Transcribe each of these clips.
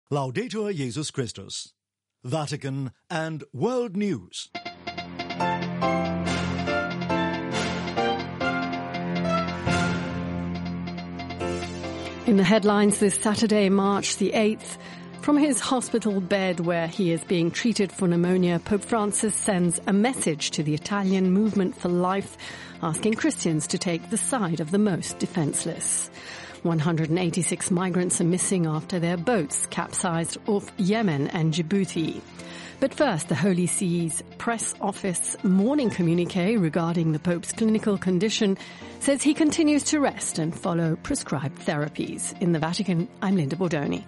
Laudetur Jesus Christus. Vatican and World News. In the headlines this Saturday, March the 8th, from his hospital bed where he is being treated for pneumonia, Pope Francis sends a message to the Italian Movement for Life, asking Christians to take the side of the most defenseless. 186 migrants are missing after their boats capsized off Yemen and Djibouti. But first, the Holy See's press office morning communique regarding the Pope's clinical condition says he continues to rest and follow prescribed therapies. In the Vatican, I'm Linda Bordoni.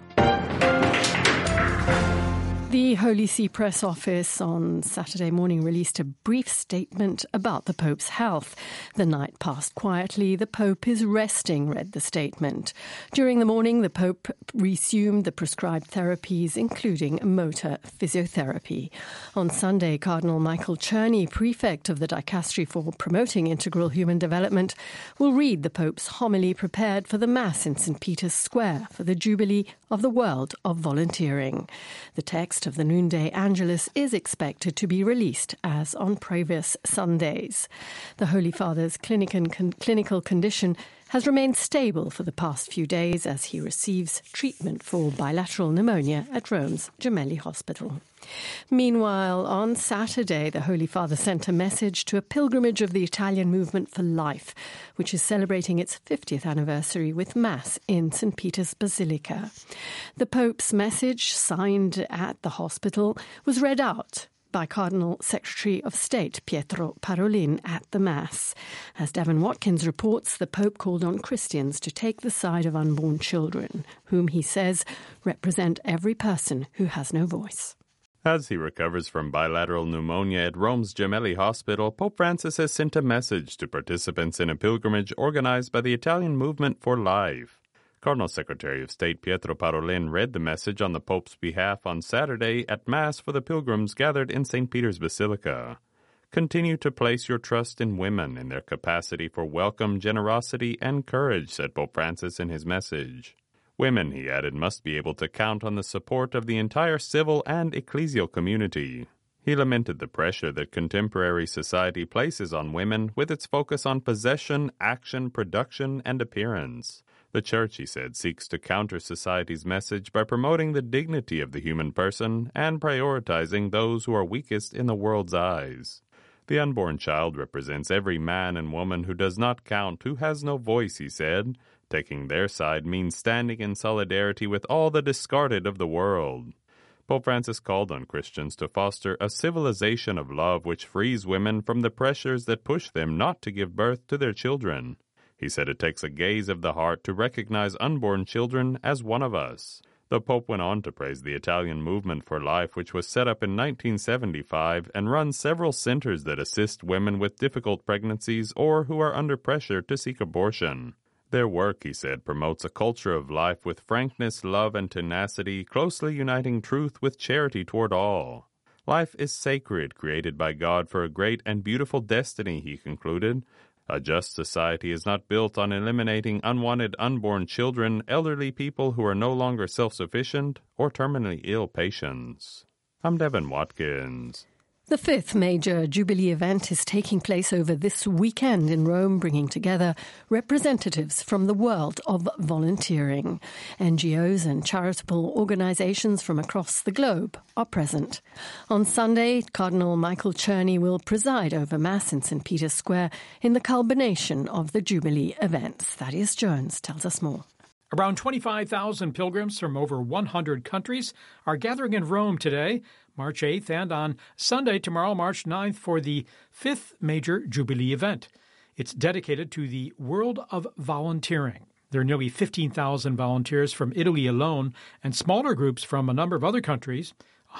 The Holy See Press Office on Saturday morning released a brief statement about the Pope's health. The night passed quietly. The Pope is resting, read the statement. During the morning, the Pope resumed the prescribed therapies, including motor physiotherapy. On Sunday, Cardinal Michael Czerny, prefect of the Dicastery for Promoting Integral Human Development, will read the Pope's homily prepared for the Mass in St. Peter's Square for the Jubilee of the World of Volunteering. The text of the Noonday Angelus is expected to be released as on previous Sundays. The Holy Father's clinical condition has remained stable for the past few days as he receives treatment for bilateral pneumonia at Rome's Gemelli Hospital. Meanwhile, on Saturday, the Holy Father sent a message to a pilgrimage of the Italian Movement for Life, which is celebrating its 50th anniversary with Mass in St. Peter's Basilica. The Pope's message, signed at the hospital, was read out by Cardinal Secretary of State Pietro Parolin at the Mass. As Devon Watkins reports, the Pope called on Christians to take the side of unborn children, whom he says represent every person who has no voice. As he recovers from bilateral pneumonia at Rome's Gemelli Hospital, Pope Francis has sent a message to participants in a pilgrimage organized by the Italian Movement for Life. Cardinal Secretary of State Pietro Parolin read the message on the Pope's behalf on Saturday at Mass for the pilgrims gathered in St. Peter's Basilica. Continue to place your trust in women in their capacity for welcome, generosity, and courage, said Pope Francis in his message. Women, he added, must be able to count on the support of the entire civil and ecclesial community. He lamented the pressure that contemporary society places on women with its focus on possession, action, production, and appearance. The Church, he said, seeks to counter society's message by promoting the dignity of the human person and prioritizing those who are weakest in the world's eyes. The unborn child represents every man and woman who does not count, who has no voice, he said. Taking their side means standing in solidarity with all the discarded of the world. Pope Francis called on Christians to foster a civilization of love which frees women from the pressures that push them not to give birth to their children. He said it takes a gaze of the heart to recognize unborn children as one of us. The Pope went on to praise the Italian Movement for Life, which was set up in 1975 and runs several centers that assist women with difficult pregnancies or who are under pressure to seek abortion. Their work, he said, promotes a culture of life with frankness, love, and tenacity, closely uniting truth with charity toward all. Life is sacred, created by God for a great and beautiful destiny, he concluded. A just society is not built on eliminating unwanted unborn children, elderly people who are no longer self-sufficient, or terminally ill patients. I'm Devon Watkins. The fifth major Jubilee event is taking place over this weekend in Rome, bringing together representatives from the world of volunteering. NGOs and charitable organizations from across the globe are present. On Sunday, Cardinal Michael Czerny will preside over Mass in St. Peter's Square in the culmination of the Jubilee events. Thaddeus Jones tells us more. Around 25,000 pilgrims from over 100 countries are gathering in Rome today, March 8th, and on Sunday, tomorrow, March 9th, for the fifth major Jubilee event. It's dedicated to the world of volunteering. There are nearly 15,000 volunteers from Italy alone and smaller groups from a number of other countries.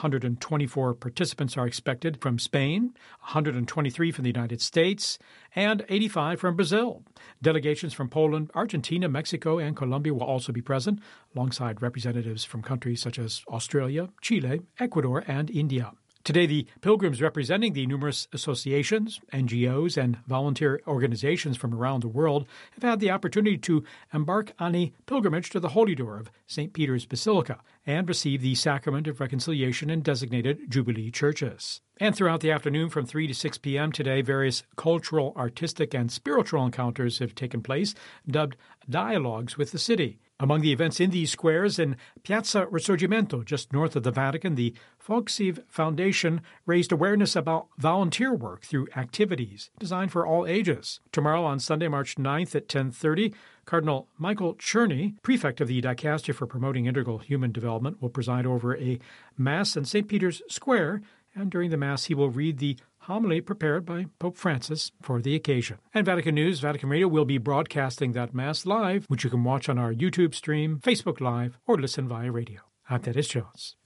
124 participants are expected from Spain, 123 from the United States, and 85 from Brazil. Delegations from Poland, Argentina, Mexico, and Colombia will also be present, alongside representatives from countries such as Australia, Chile, Ecuador, and India. Today, the pilgrims representing the numerous associations, NGOs, and volunteer organizations from around the world have had the opportunity to embark on a pilgrimage to the Holy Door of St. Peter's Basilica and receive the Sacrament of Reconciliation in designated Jubilee churches. And throughout the afternoon from 3 to 6 p.m. today, various cultural, artistic, and spiritual encounters have taken place, dubbed Dialogues with the City. Among the events in these squares, in Piazza Risorgimento, just north of the Vatican, the Fogsiv Foundation raised awareness about volunteer work through activities designed for all ages. Tomorrow, on Sunday, March 9th at 10:30, Cardinal Michael Czerny, prefect of the Dicastery for Promoting Integral Human Development, will preside over a Mass in St. Peter's Square, and during the Mass he will read the homily prepared by Pope Francis for the occasion. And Vatican News, Vatican Radio will be broadcasting that Mass live, which you can watch on our YouTube stream, Facebook Live, or listen via radio. I'm Dennis Jones.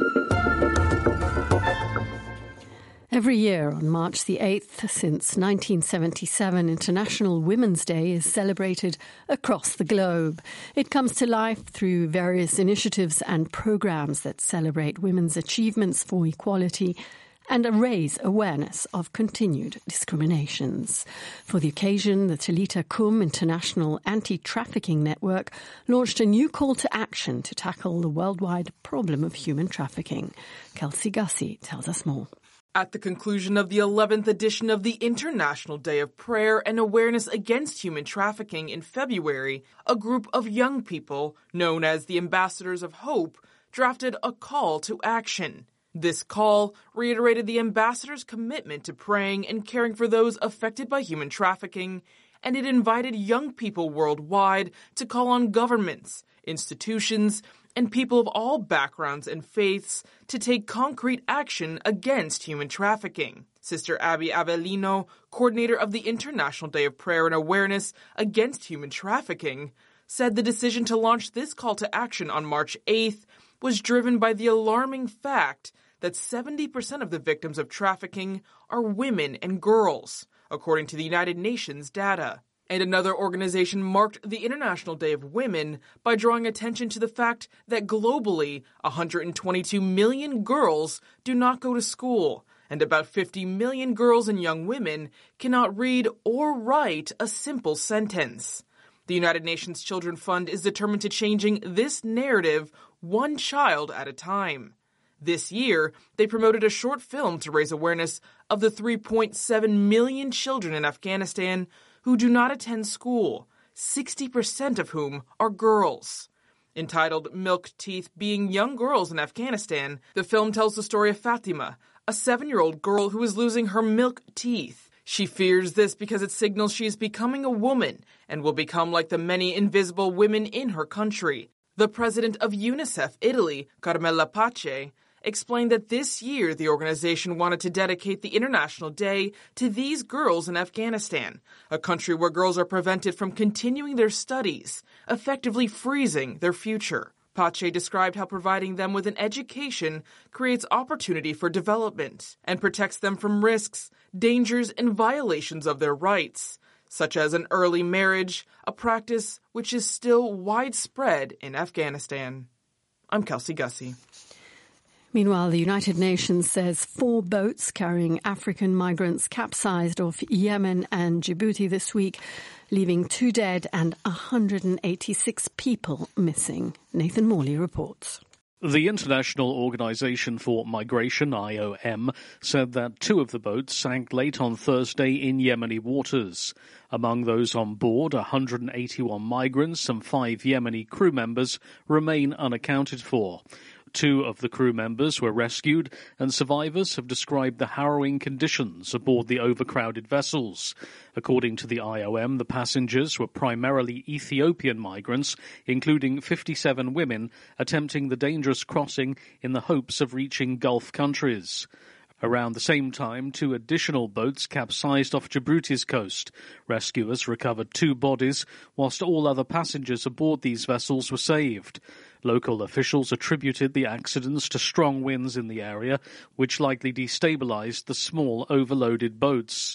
Every year on March the 8th, since 1977, International Women's Day is celebrated across the globe. It comes to life through various initiatives and programs that celebrate women's achievements for equality and raise awareness of continued discriminations. For the occasion, the Talita Kum International Anti-Trafficking Network launched a new call to action to tackle the worldwide problem of human trafficking. Kelsey Gussie tells us more. At the conclusion of the 11th edition of the International Day of Prayer and Awareness Against Human Trafficking in February, a group of young people, known as the Ambassadors of Hope, drafted a call to action. This call reiterated the ambassadors' commitment to praying and caring for those affected by human trafficking, and it invited young people worldwide to call on governments, institutions, and people of all backgrounds and faiths to take concrete action against human trafficking. Sister Abby Avellino, coordinator of the International Day of Prayer and Awareness Against Human Trafficking, said the decision to launch this call to action on March 8th was driven by the alarming fact that 70% of the victims of trafficking are women and girls, according to the United Nations data. And another organization marked the International Day of Women by drawing attention to the fact that globally, 122 million girls do not go to school, and about 50 million girls and young women cannot read or write a simple sentence. The United Nations Children Fund is determined to changing this narrative one child at a time. This year, they promoted a short film to raise awareness of the 3.7 million children in Afghanistan who do not attend school, 60% of whom are girls. Entitled Milk Teeth Being Young Girls in Afghanistan, the film tells the story of Fatima, a 7-year-old girl who is losing her milk teeth. She fears this because it signals she is becoming a woman and will become like the many invisible women in her country. The president of UNICEF Italy, Carmela Pace, explained that this year the organization wanted to dedicate the International Day to these girls in Afghanistan, a country where girls are prevented from continuing their studies, effectively freezing their future. Pace described how providing them with an education creates opportunity for development and protects them from risks, dangers, and violations of their rights, such as an early marriage, a practice which is still widespread in Afghanistan. I'm Kelsey Gussie. Meanwhile, the United Nations says 4 boats carrying African migrants capsized off Yemen and Djibouti this week, leaving 2 dead and 186 people missing. Nathan Morley reports. The International Organization for Migration, IOM, said that 2 of the boats sank late on Thursday in Yemeni waters. Among those on board, 181 migrants and 5 Yemeni crew members remain unaccounted for. 2 of the crew members were rescued, and survivors have described the harrowing conditions aboard the overcrowded vessels. According to the IOM, the passengers were primarily Ethiopian migrants, including 57 women, attempting the dangerous crossing in the hopes of reaching Gulf countries. Around the same time, 2 additional boats capsized off Djibouti's coast. Rescuers recovered 2 bodies, whilst all other passengers aboard these vessels were saved. Local officials attributed the accidents to strong winds in the area, which likely destabilized the small overloaded boats.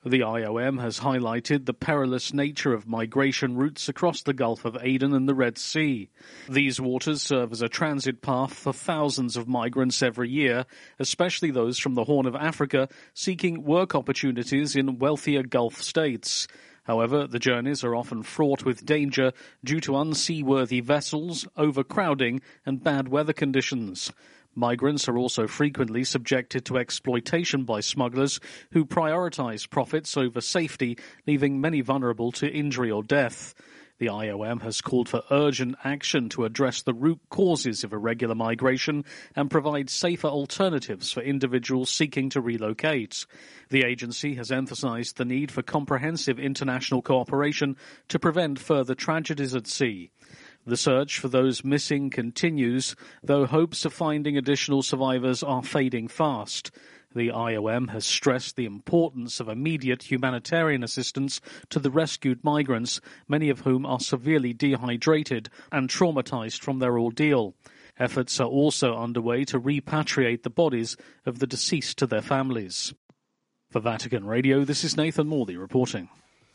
The IOM has highlighted the perilous nature of migration routes across the Gulf of Aden and the Red Sea. These waters serve as a transit path for thousands of migrants every year, especially those from the Horn of Africa seeking work opportunities in wealthier Gulf states. However, the journeys are often fraught with danger due to unseaworthy vessels, overcrowding and bad weather conditions. Migrants are also frequently subjected to exploitation by smugglers who prioritize profits over safety, leaving many vulnerable to injury or death. The IOM has called for urgent action to address the root causes of irregular migration and provide safer alternatives for individuals seeking to relocate. The agency has emphasized the need for comprehensive international cooperation to prevent further tragedies at sea. The search for those missing continues, though hopes of finding additional survivors are fading fast. The IOM has stressed the importance of immediate humanitarian assistance to the rescued migrants, many of whom are severely dehydrated and traumatized from their ordeal. Efforts are also underway to repatriate the bodies of the deceased to their families. For Vatican Radio, this is Nathan Morley reporting.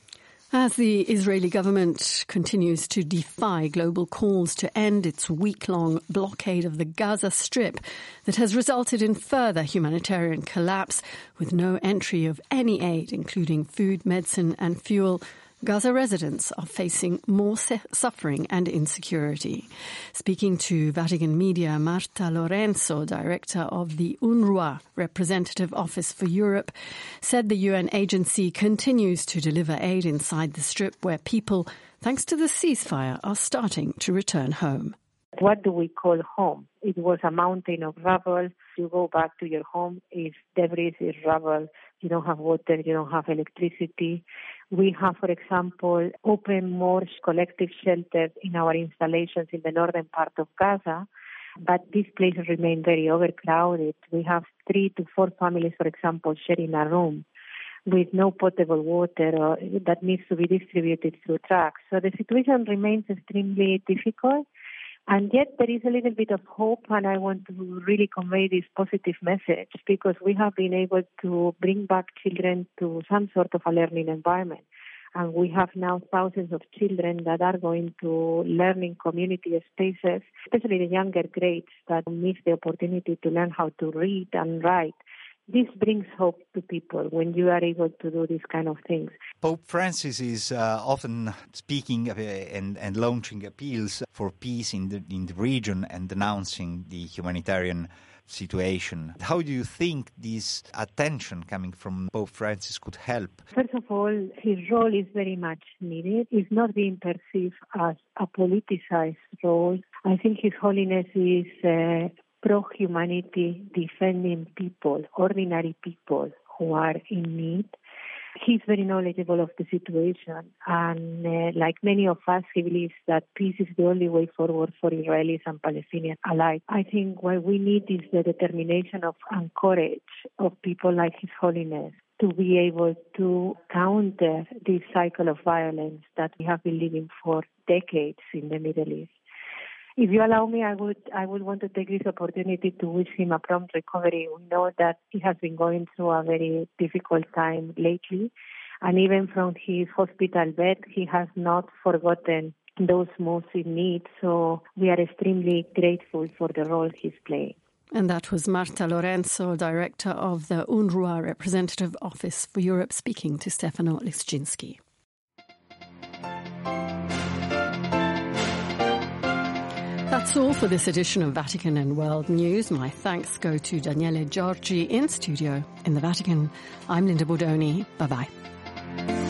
As the Israeli government continues to defy global calls to end its week-long blockade of the Gaza Strip that has resulted in further humanitarian collapse with no entry of any aid, including food, medicine and fuel, Gaza residents are facing more suffering and insecurity. Speaking to Vatican media, Marta Lorenzo, director of the UNRWA Representative Office for Europe, said the UN agency continues to deliver aid inside the Strip where people, thanks to the ceasefire, are starting to return home. What do we call home? It was a mountain of rubble. You go back to your home, it's debris, it's rubble. You don't have water, you don't have electricity. We have, for example, opened more collective shelters in our installations in the northern part of Gaza, but these places remain very overcrowded. We have 3 to 4 families, for example, sharing a room with no potable water that needs to be distributed through trucks. So the situation remains extremely difficult. And yet there is a little bit of hope, and I want to really convey this positive message because we have been able to bring back children to some sort of a learning environment. And we have now thousands of children that are going to learning community spaces, especially the younger grades that miss the opportunity to learn how to read and write. This brings hope to people when you are able to do these kind of things. Pope Francis is often speaking and launching appeals for peace in the region and denouncing the humanitarian situation. How do you think this attention coming from Pope Francis could help? First of all, his role is very much needed. It's not being perceived as a politicized role. I think His Holiness is pro-humanity, defending people, ordinary people who are in need. He's very knowledgeable of the situation, and like many of us, he believes that peace is the only way forward for Israelis and Palestinians alike. I think what we need is the determination and courage of people like His Holiness to be able to counter this cycle of violence that we have been living for decades in the Middle East. If you allow me, I would want to take this opportunity to wish him a prompt recovery. We know that he has been going through a very difficult time lately, and even from his hospital bed, he has not forgotten those most in need. So we are extremely grateful for the role he's playing. And that was Marta Lorenzo, director of the UNRWA Representative Office for Europe, speaking to Stefano Liszczynski. That's all for this edition of Vatican and World News. My thanks go to Daniele Giorgi in studio in the Vatican. I'm Linda Bordoni. Bye-bye.